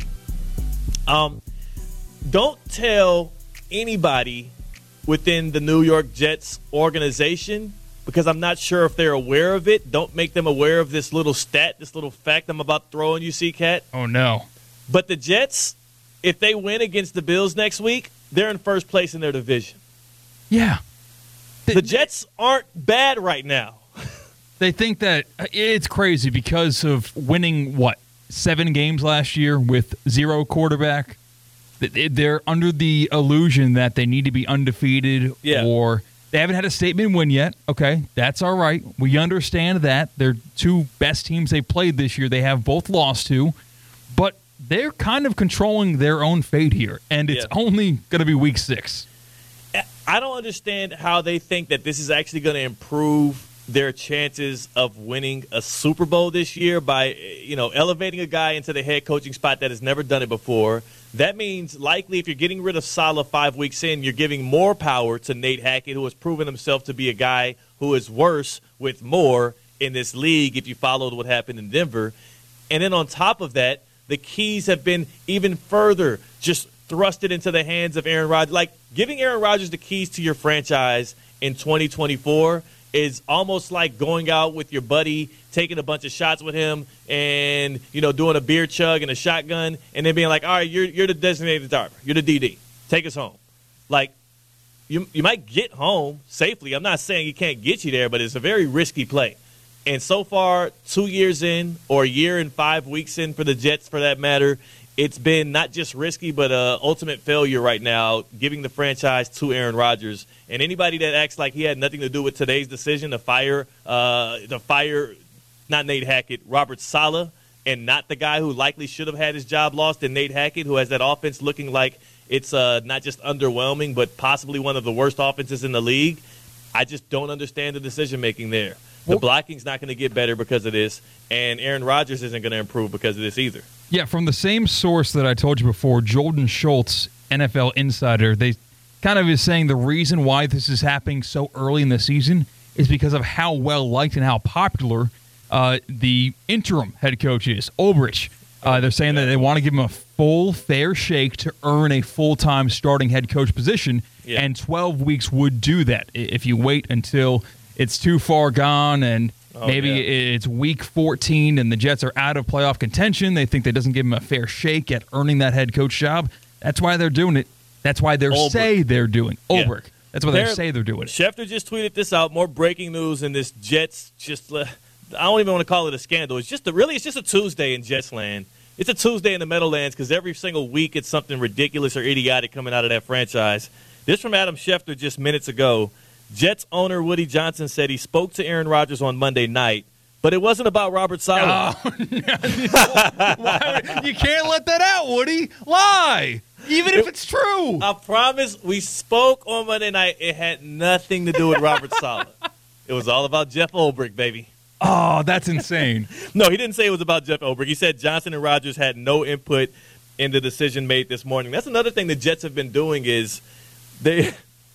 Um, don't tell anybody within the New York Jets organization, because I'm not sure if they're aware of it. Don't make them aware of this little stat, this little fact I'm about to throw on you, C-Cat. Oh, no. But the Jets, if they win against the Bills next week, they're in first place in their division. Yeah. The Jets aren't bad right now. They think that it's crazy because of winning, what, seven games last year with zero quarterback. They're under the illusion that they need to be undefeated Yeah. or They haven't had a statement win yet. Okay, that's all right. We understand that. They're two best teams they've played this year. They have both lost to. But they're kind of controlling their own fate here, and it's Yeah. only going to be week six. I don't understand how they think that this is actually going to improve their chances of winning a Super Bowl this year by, you know, elevating a guy into the head coaching spot that has never done it before. That means likely if you're getting rid of Saleh five weeks in, you're giving more power to Nate Hackett, who has proven himself to be a guy who is worse with more in this league if you followed what happened in Denver. And then on top of that, the keys have been even further just thrusted into the hands of Aaron Rodgers. Like, giving Aaron Rodgers the keys to your franchise in twenty twenty-four is almost like going out with your buddy, taking a bunch of shots with him, and, you know, doing a beer chug and a shotgun, and then being like, all right, you're you're the designated driver. You're the D D. Take us home. Like, you you might get home safely. I'm not saying he can't get you there, but it's a very risky play. And so far, two years in, or a year and five weeks in for the Jets, for that matter, it's been not just risky, but uh, ultimate failure right now, giving the franchise to Aaron Rodgers. And anybody that acts like he had nothing to do with today's decision to fire, uh, to fire, not Nate Hackett, Robert Saleh, and not the guy who likely should have had his job lost in Nate Hackett, who has that offense looking like it's uh, not just underwhelming, but possibly one of the worst offenses in the league. I just don't understand the decision-making there. The blocking's not going to get better because of this, and Aaron Rodgers isn't going to improve because of this either. Yeah, from the same source that I told you before, Jordan Schultz, N F L insider, they kind of is saying the reason why this is happening so early in the season is because of how well-liked and how popular uh, the interim head coach is, Ulbrich. Uh, they're saying that they want to give him a full, fair shake to earn a full-time starting head coach position, Yeah. and twelve weeks would do that. If you wait until it's too far gone and Oh, maybe yeah. it's week fourteen and the Jets are out of playoff contention, they think that doesn't give him a fair shake at earning that head coach job. That's why they're doing it. That's why they Ulbrich. say they're doing Yeah. Ulbrich. That's why They're- they say they're doing it. Schefter just tweeted this out. More breaking news in this Jets. Just uh, I don't even want to call it a scandal. It's just a, really it's just a Tuesday in Jets land. It's a Tuesday in the Meadowlands because every single week it's something ridiculous or idiotic coming out of that franchise. This from Adam Schefter just minutes ago. Jets owner Woody Johnson said he spoke to Aaron Rodgers on Monday night, but it wasn't about Robert Saleh. Oh, Why would- you can't let that out, Woody. Lie, even if it's true. I promise we spoke on Monday night. It had nothing to do with Robert Saleh. It was all about Jeff Ulbrich, baby. Oh, that's insane. No, he didn't say it was about Jeff Ulbrich. He said Johnson and Rodgers had no input in the decision made this morning. That's another thing the Jets have been doing is they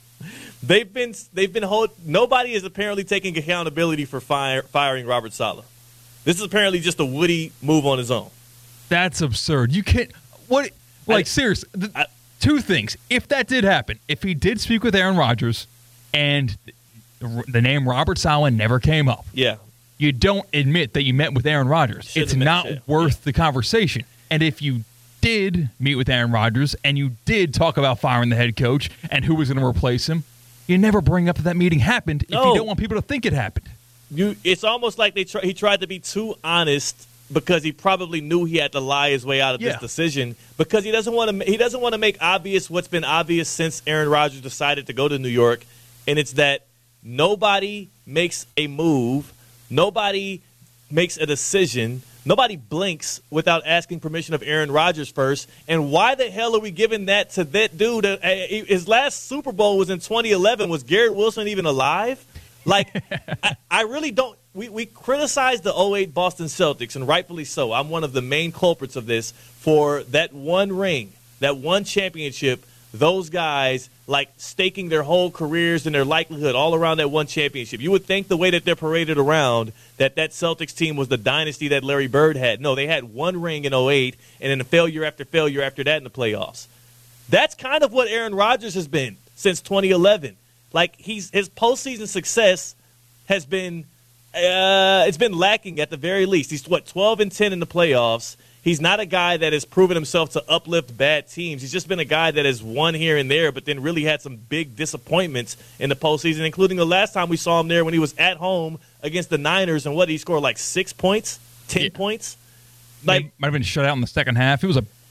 they've been they've been hold, nobody is apparently taking accountability for fire, firing Robert Saleh. This is apparently just a Woody move on his own. That's absurd. You can't. What? Like, I- serious. th- I- two things. If that did happen, if he did speak with Aaron Rodgers and the, the name Robert Saleh never came up, Yeah. you don't admit that you met with Aaron Rodgers. Should've It's met- not yeah. worth Yeah. the conversation. And if you did meet with Aaron Rodgers and you did talk about firing the head coach and who was going to replace him, you never bring up that that meeting happened if No. you don't want people to think it happened. You, it's almost like they try, he tried to be too honest because he probably knew he had to lie his way out of Yeah. this decision because he doesn't want to he doesn't want to make obvious what's been obvious since Aaron Rodgers decided to go to New York, and it's that nobody makes a move, nobody makes a decision, nobody blinks without asking permission of Aaron Rodgers first. And why the hell are we giving that to that dude? Uh, His last Super Bowl was in twenty eleven. Was Garrett Wilson even alive? Like, I, I really don't. We, we criticize the oh eight Boston Celtics, and rightfully so. I'm one of the main culprits of this for that one ring, that one championship. Those guys, like, staking their whole careers and their likelihood all around that one championship. You would think the way that they're paraded around that that Celtics team was the dynasty that Larry Bird had. No, they had one ring in oh eight and then a failure after failure after that in the playoffs. That's kind of what Aaron Rodgers has been since twenty eleven. Like, he's his postseason success has been uh, it's been lacking at the very least. He's, what, twelve and ten in the playoffs. He's not a guy that has proven himself to uplift bad teams. He's just been a guy that has won here and there, but then really had some big disappointments in the postseason, including the last time we saw him there when he was at home against the Niners, and what, he scored like six points, ten Yeah. points? Like, Like, might have been shut out in the second half. It was a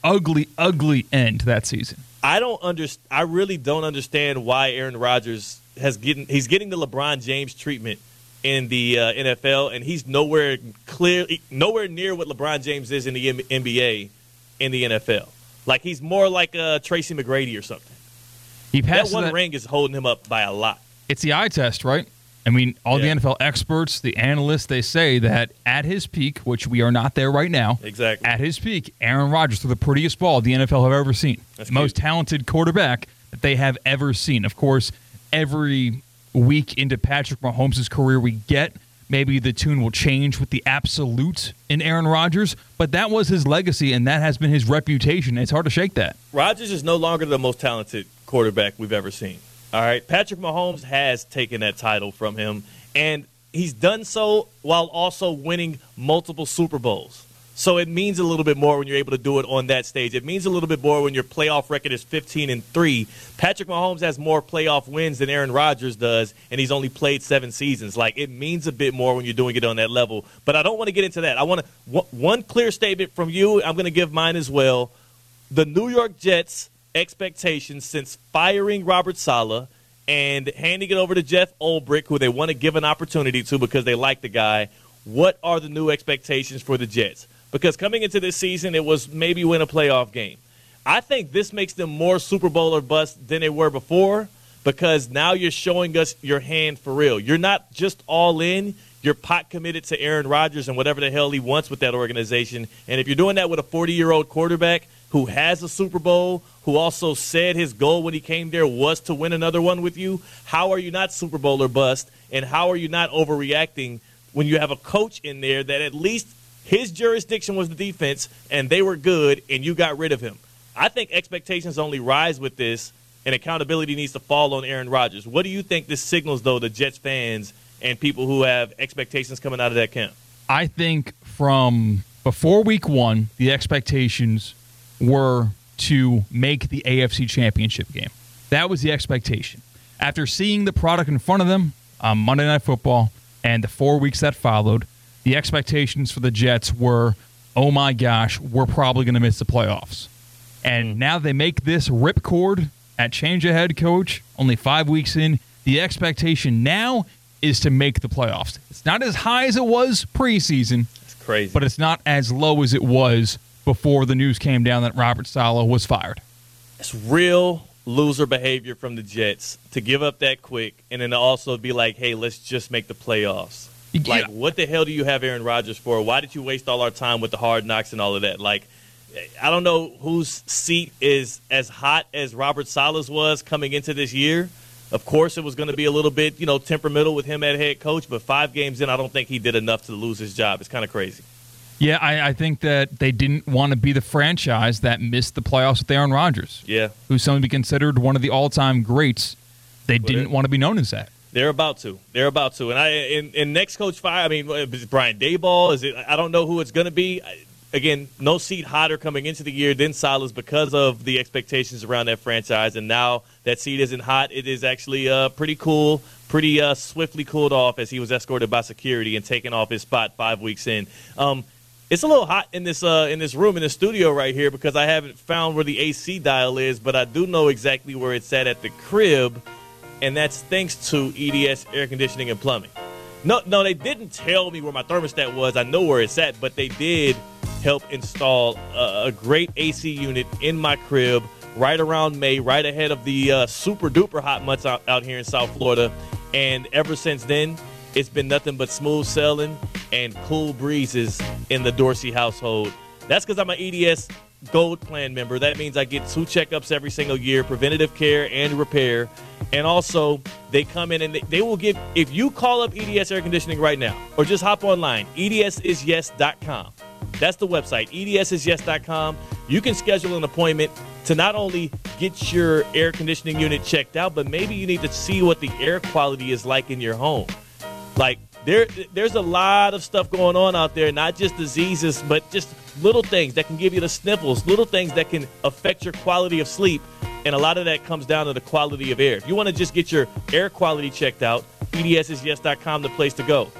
ugly, ugly end to that season. I don't understand. I really don't understand why Aaron Rodgers has getting. He's getting the LeBron James treatment in the uh, N F L, and he's nowhere clear, nowhere near what LeBron James is in the N B A in the N F L. Like he's more like uh, Tracy McGrady or something. He passed that one that, ring is holding him up by a lot. It's the eye test, right? I mean, all yeah. the N F L experts, the analysts, they say that at his peak, which we are not there right now, exactly. At his peak, Aaron Rodgers threw the prettiest ball the N F L have ever seen. That's the most cute. talented quarterback that they have ever seen. Of course, every week into Patrick Mahomes' career we get, maybe the tune will change with the absolute in Aaron Rodgers, but that was his legacy, and that has been his reputation. It's hard to shake that. Rodgers is no longer the most talented quarterback we've ever seen. All right, Patrick Mahomes has taken that title from him, and he's done so while also winning multiple Super Bowls. So it means a little bit more when you're able to do it on that stage. It means a little bit more when your playoff record is fifteen and three. Patrick Mahomes has more playoff wins than Aaron Rodgers does, and he's only played seven seasons. Like, it means a bit more when you're doing it on that level. But I don't want to get into that. I want to one clear statement from you. I'm going to give mine as well. The New York Jets' expectations since firing Robert Saleh and handing it over to Jeff Ulbrich, who they want to give an opportunity to because they like the guy, what are the new expectations for the Jets? Because coming into this season, it was maybe win a playoff game. I think this makes them more Super Bowl or bust than they were before because now you're showing us your hand for real. You're not just all in. You're pot committed to Aaron Rodgers and whatever the hell he wants with that organization. And if you're doing that with a forty-year-old quarterback who has a Super Bowl, who also said his goal when he came there was to win another one with you, how are you not Super Bowl or bust? And how are you not overreacting when you have a coach in there that at least his jurisdiction was the defense, and they were good, and you got rid of him? I think expectations only rise with this, and accountability needs to fall on Aaron Rodgers. What do you think this signals, though, to Jets fans and people who have expectations coming out of that camp? I think from before week one, the expectations were to make the A F C Championship game. That was the expectation. After seeing the product in front of them on Monday Night Football and the four weeks that followed, the expectations for the Jets were, oh my gosh, we're probably going to miss the playoffs. And now they make this ripcord at change of head coach, only five weeks in. The expectation now is to make the playoffs. It's not as high as it was preseason. It's crazy. But it's not as low as it was before the news came down that Robert Saleh was fired. It's real loser behavior from the Jets to give up that quick and then to also be like, hey, let's just make the playoffs. Yeah. Like, what the hell do you have Aaron Rodgers for? Why did you waste all our time with the hard knocks and all of that? Like, I don't know whose seat is as hot as Robert Saleh's was coming into this year. Of course, it was going to be a little bit, you know, temperamental with him at head coach, but five games in, I don't think he did enough to lose his job. It's kind of crazy. Yeah, I, I think that they didn't want to be the franchise that missed the playoffs with Aaron Rodgers. Yeah. Who's someone to be considered one of the all-time greats. They well, didn't want to be known as that. They're about to. They're about to. And I, in, in next coach fire, I mean, is it Brian Daboll? Is it? I don't know who it's going to be. Again, no seat hotter coming into the year than Saleh's because of the expectations around that franchise. And now that seat isn't hot. It is actually uh, pretty cool, pretty uh, swiftly cooled off as he was escorted by security and taken off his spot five weeks in. Um, it's a little hot in this uh, in this room, in the studio right here, because I haven't found where the A C dial is, but I do know exactly where it's at at the crib, and that's thanks to E D S Air Conditioning and Plumbing. No, no, they didn't tell me where my thermostat was. I know where it's at, but they did help install a, a great A C unit in my crib right around May, right ahead of the uh, super-duper hot months out, out here in South Florida. And ever since then, it's been nothing but smooth sailing and cool breezes in the Dorsey household. That's because I'm an E D S Gold Plan member. That means I get two checkups every single year, preventative care and repair. And also, they come in and they, they will give, if you call up E D S Air Conditioning right now, or just hop online, E D S is yes dot com. That's the website, E D S is yes dot com. You can schedule an appointment to not only get your air conditioning unit checked out, but maybe you need to see what the air quality is like in your home. Like, there, there's a lot of stuff going on out there, not just diseases, but just little things that can give you the sniffles, little things that can affect your quality of sleep, and a lot of that comes down to the quality of air. If you want to just get your air quality checked out, E D S is yes dot com, the place to go.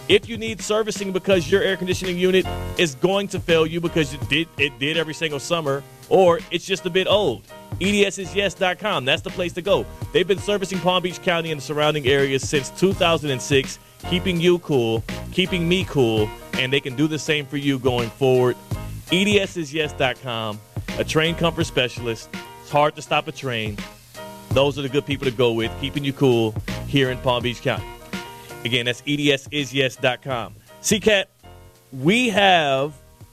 If you need servicing because your air conditioning unit is going to fail you because it did it did every single summer, or it's just a bit old, E D S is yes dot com. That's the place to go. They've been servicing Palm Beach County and the surrounding areas since two thousand six, keeping you cool, keeping me cool, and they can do the same for you going forward. E D S is yes dot com, a train comfort specialist. It's hard to stop a train. Those are the good people to go with, keeping you cool here in Palm Beach County. Again, that's E D S is yes dot com. C-Cat, we have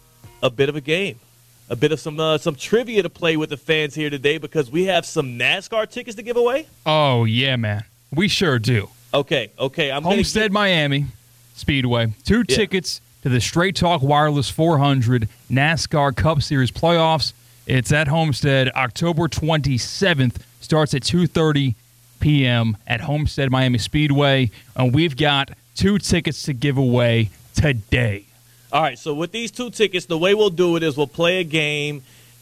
a bit of a game, a bit of some uh, some trivia to play with the fans here today because we have some NASCAR tickets to give away. Oh, yeah, man. We sure do. Okay, okay. I'm Homestead get- Miami Speedway. Two Yeah. tickets to the Straight Talk Wireless four hundred NASCAR Cup Series playoffs. It's at Homestead, October twenty-seventh. Starts at two thirty p.m. at Homestead Miami Speedway. And we've got two tickets to give away today. All right, so with these two tickets, the way we'll do it is we'll play a game,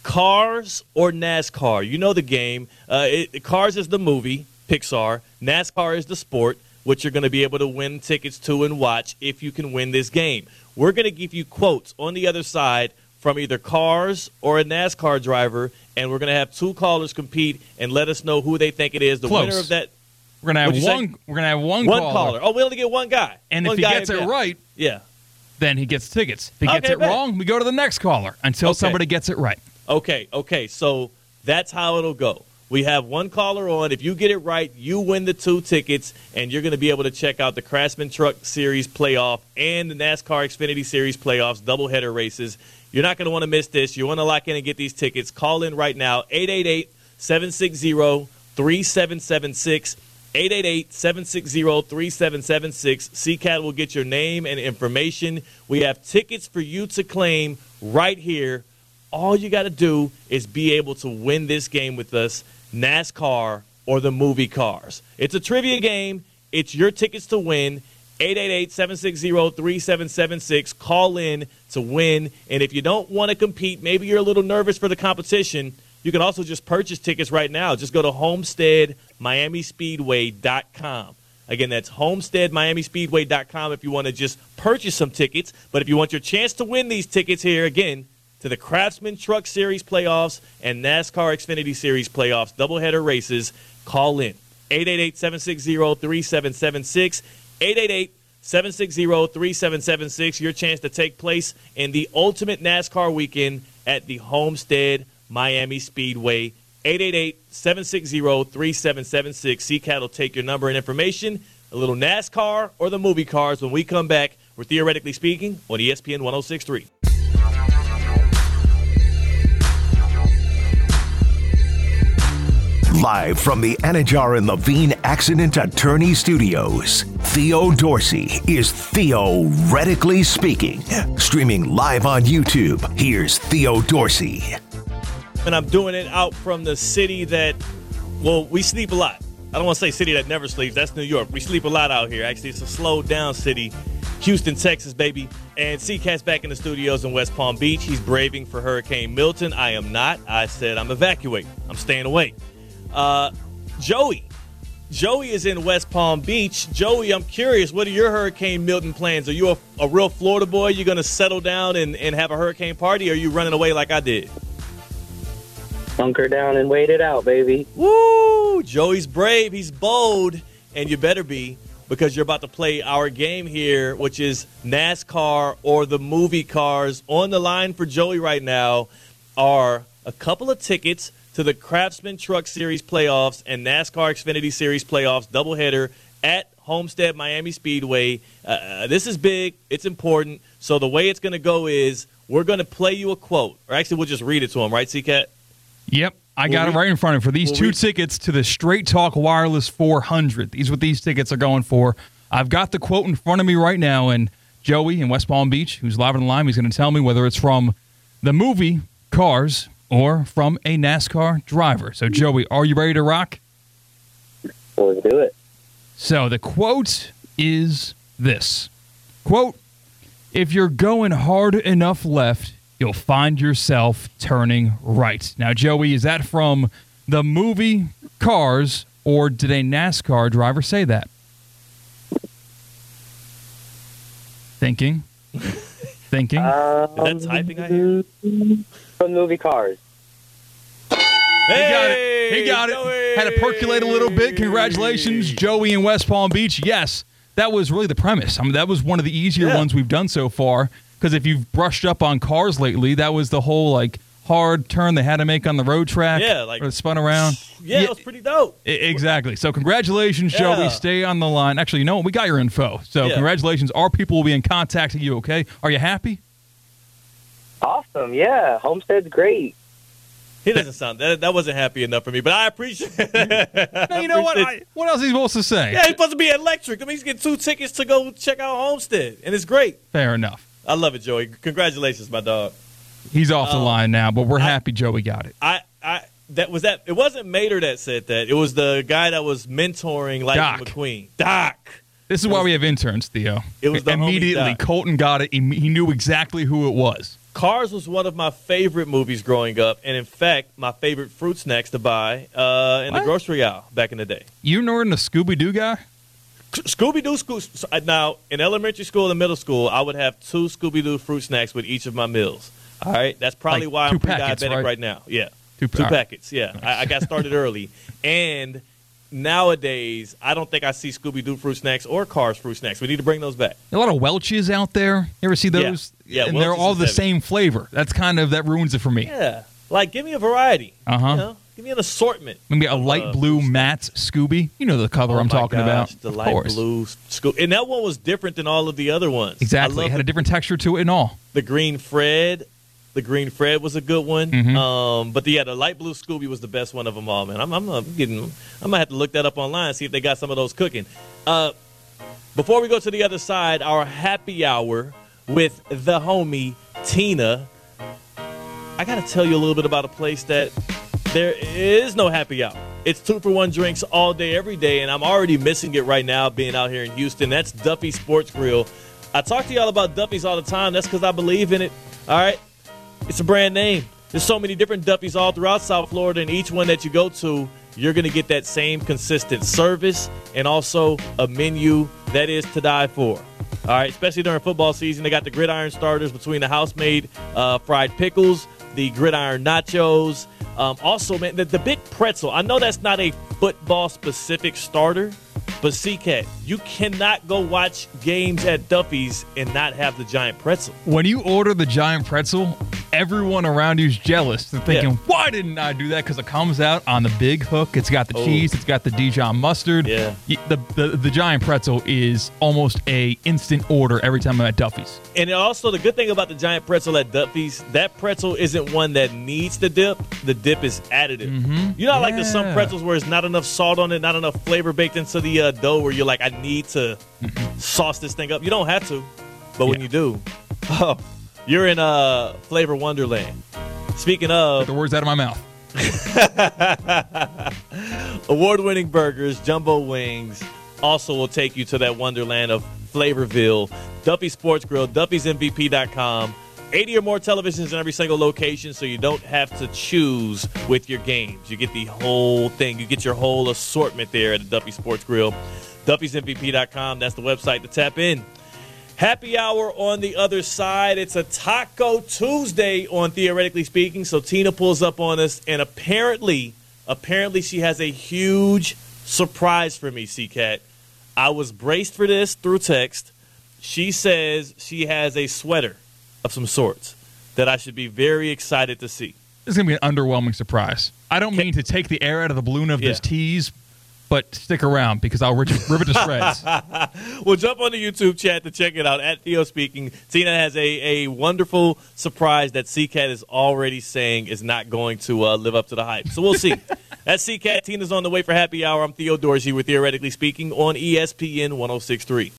Cars or NASCAR. You know the game. Uh, it, Cars is the movie, Pixar. NASCAR is the sport, which you're going to be able to win tickets to and watch if you can win this game. We're going to give you quotes on the other side from either Cars or a NASCAR driver, and we're going to have two callers compete and let us know who they think it is. The Close. winner of that. We're gonna What'd have you one. say? We're gonna have one, One caller, caller. Oh, we only get one guy. and One if he guy, gets it yeah. right, Yeah. then he gets tickets. If he gets Okay, it bet. wrong, we go to the next caller until Okay. somebody gets it right. Okay, okay. So that's how it'll go. We have one caller on. If you get it right, you win the two tickets, and you're going to be able to check out the Craftsman Truck Series playoff and the NASCAR Xfinity Series playoffs, doubleheader races. You're not going to want to miss this. You want to lock in and get these tickets. Call in right now, eight eight eight, seven six zero, three seven seven six, eight eight eight, seven six zero, three seven seven six. C-Cat will get your name and information. We have tickets for you to claim right here. All you got to do is be able to win this game with us, NASCAR or the movie Cars. It's a trivia game. It's your tickets to win. eight eight eight, seven six zero, three seven seven six. Call in to win. And if you don't want to compete, maybe you're a little nervous for the competition, you can also just purchase tickets right now. Just go to homestead miami speedway dot com. Again, that's homestead miami speedway dot com if you want to just purchase some tickets. But if you want your chance to win these tickets here, again, to the Craftsman Truck Series playoffs and NASCAR Xfinity Series playoffs, doubleheader races, call in. eight eight eight, seven six zero, three seven seven six. eight eight eight, seven six zero, three seven seven six. Your chance to take place in the ultimate NASCAR weekend at the Homestead Miami Speedway. eight eight eight, seven six zero, three seven seven six. C-Cat will take your number and information, a little NASCAR or the movie Cars. When we come back, we're Theoretically Speaking on E S P N one oh six point three. Live from the Anajar and Levine Accident Attorney Studios, Theo Dorsey is Theoretically Speaking. Streaming live on YouTube, here's Theo Dorsey. And I'm doing it out from the city that, well, we sleep a lot. I don't want to say city that never sleeps. That's New York. We sleep a lot out here. Actually, it's a slowed down city. Houston, Texas, baby. And C-Cat's back in the studios in West Palm Beach. He's braving for Hurricane Milton. I am not. I said I'm evacuating. I'm staying away. Uh, Joey. Joey is in West Palm Beach. Joey, I'm curious, what are your Hurricane Milton plans? Are you a, a real Florida boy? You going to settle down and, and have a hurricane party, or are you running away like I did? Hunker down and wait it out, baby. Woo! Joey's brave. He's bold. And you better be, because you're about to play our game here, which is NASCAR or the movie Cars. On the line for Joey right now are a couple of tickets to the Craftsman Truck Series playoffs and NASCAR Xfinity Series playoffs doubleheader at Homestead Miami Speedway. Uh, this is big. It's important. So the way it's going to go is we're going to play you a quote. Or actually, we'll just read it to him, right, C-Cat? Yep, I We'll got read- it right in front of me. For these we'll two read- tickets to the Straight Talk Wireless four hundred. These are what these tickets are going for. I've got the quote in front of me right now, and Joey in West Palm Beach, who's live on the line, he's going to tell me whether it's from the movie Cars or from a NASCAR driver. So, Joey, are you ready to rock? Let's do it. So the quote is this. Quote, if you're going hard enough left, you'll find yourself turning right. Now, Joey, is that from the movie Cars, or did a NASCAR driver say that? Thinking. Thinking. Um, Is that typing I hear? From the movie Cars. He got it. He got Joey! it. Had to percolate a little bit. Congratulations, Joey in West Palm Beach. Yes, that was really the premise. I mean, that was one of the easier Yeah. ones we've done so far. Because if you've brushed up on Cars lately, that was the whole like hard turn they had to make on the road track. Yeah, like or it spun around. Yeah, Yeah. it was pretty dope. I- Exactly. So congratulations, Joey. Yeah. Stay on the line. Actually, you know what? We got your info. So Yeah. congratulations. Our people will be in contact with you, okay? Are you happy? Awesome, yeah. Homestead's great. He doesn't sound that. That wasn't happy enough for me, but I appreciate it. No, you know what? I, what else is he supposed to say? Yeah, he's supposed to be electric. I mean, he's getting two tickets to go check out Homestead, and it's great. Fair enough. I love it, Joey. Congratulations, my dog. He's off the Um, line now, but we're I- happy Joey got it. I, I, that was that. It wasn't Mater that said that. It was the guy that was mentoring Lightning Doc. McQueen. Doc. This is why we have interns, Theo. It was the homie Immediately, Doc. Colton got it. He he knew exactly who it was. Cars was one of my favorite movies growing up, and in fact, my favorite fruit snacks to buy uh, in What? the grocery aisle back in the day. You know the Scooby-Doo guy? Scooby Doo school. so, uh, Now, in elementary school and middle school, I would have two Scooby Doo fruit snacks with each of my meals. All right, that's probably Like why two I'm packets, pre-diabetic right? right? now. Yeah, Two two pa- packets. Yeah, I, I got started early, and nowadays I don't think I see Scooby Doo fruit snacks or Cars fruit snacks. We need to bring those back. A lot of Welch's out there. You ever see those? Yeah, and they're Welch's all is the heavy. same flavor. That's kind of that ruins it for me. Yeah, like give me a variety. Uh-huh. You know? Give me an assortment. Maybe a of, light uh, blue fruit snacks. Matt's Scooby. You know the color Oh I'm my talking gosh, about. The Of light course. blue Scooby, and that one was different than all of the other ones. I Exactly. love It had the a different texture to it and all. The Green Fred, the Green Fred was a good one. Mhm. Um, but the, yeah, the light blue Scooby was the best one of them all, man. I'm, I'm, I'm getting, I'm gonna have to look that up online, see if they got some of those cooking. Uh, before we go to the other side, our happy hour with the homie Tina. I gotta tell you a little bit about a place that there is no happy hour. It's two for one drinks all day, every day, and I'm already missing it right now being out here in Houston. That's Duffy Sports Grill. I talk to y'all about Duffy's all the time. That's because I believe in it. All right? It's a brand name. There's so many different Duffy's all throughout South Florida, and each one that you go to, you're going to get that same consistent service and also a menu that is to die for. All right? Especially during football season, they got the gridiron starters between the house-made uh, fried pickles, the gridiron nachos. Um, also, man, the, the big pretzel. I know that's not a football-specific starter, but C-Cat, you cannot go watch games at Duffy's and not have the giant pretzel. When you order the giant pretzel, everyone around you's jealous. They're thinking, Yeah. why didn't I do that? Because it comes out on the big hook. It's got the Oh. cheese. It's got the Dijon mustard. Yeah. Y- The, the the giant pretzel is almost a instant order every time I'm at Duffy's. And also, the good thing about the giant pretzel at Duffy's, that pretzel isn't one that needs the dip. The dip is additive. You know, how, like there's some Yeah. pretzels where it's not enough salt on it, not enough flavor baked into the uh, dough, where you're like, I need to sauce this thing up. You don't have to, but when Yeah. you do, oh, you're in uh, flavor wonderland. Speaking of The words out of my mouth. award-winning burgers, jumbo wings, also will take you to that wonderland of Flavorville. Duffy Sports Grill, Duffy's M V P dot com. eighty or more televisions in every single location, so you don't have to choose with your games. You get the whole thing. You get your whole assortment there at the Duffy Sports Grill. Duffy's M V P dot com. That's the website to tap in. Happy hour on the other side. It's a Taco Tuesday on Theoretically Speaking. So Tina pulls up on us, and apparently, apparently she has a huge surprise for me, C-Cat. I was braced for this through text. She says she has a sweater of some sorts that I should be very excited to see. This is going to be an underwhelming surprise. I don't mean to take the air out of the balloon of this Yeah. tease, but stick around because I'll rip it, rip it to shreds. Well, jump on the YouTube chat to check it out at Theo Speaking. Tina has a, a wonderful surprise that C-Cat is already saying is not going to uh, live up to the hype. So we'll see. That's C-Cat. Tina's on the way for Happy Hour. I'm Theo Dorsey with Theoretically Speaking on E S P N one oh six point three.